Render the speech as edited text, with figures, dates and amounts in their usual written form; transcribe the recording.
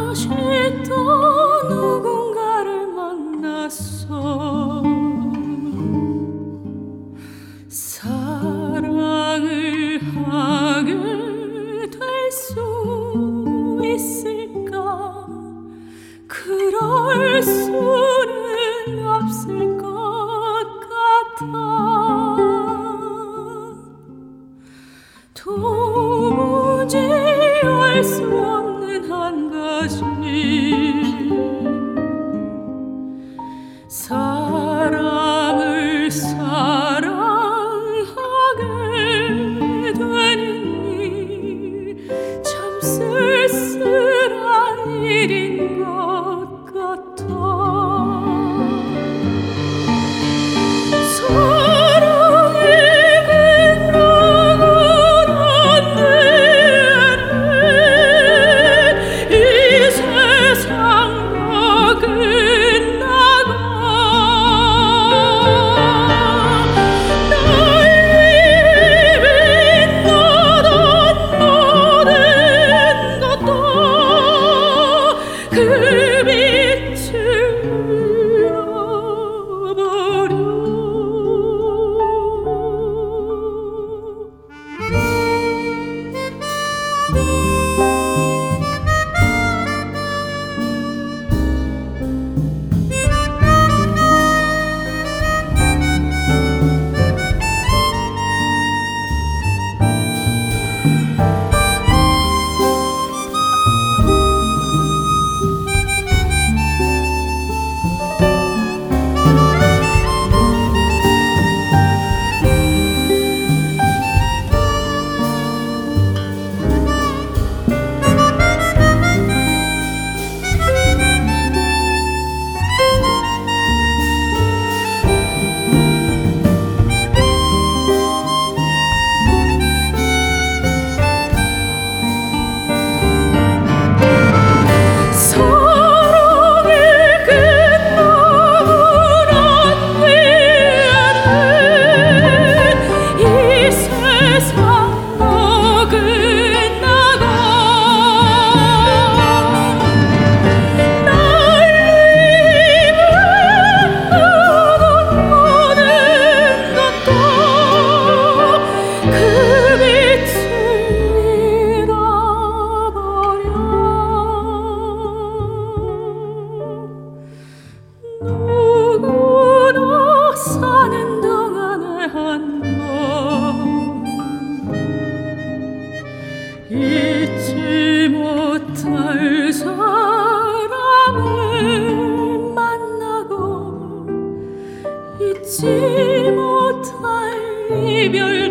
다시 또 누군가를 만났어. 사랑을 하게 될 수 있을까? 그럴 수는 없을 것 같아. 도무지 알 수 없는 한 가지, 사람을 사랑하게 되는 일, 참 쓸쓸한 일인 것 같아. 사랑이 끝나고 난 뒤에는 이 세상도 끝나고 날 빛나던 모든 것도 그 빛을 잃어버려. 누구나 사는 동안에 한 번 잊지 못할 사람을 만나고 잊지 못할 이별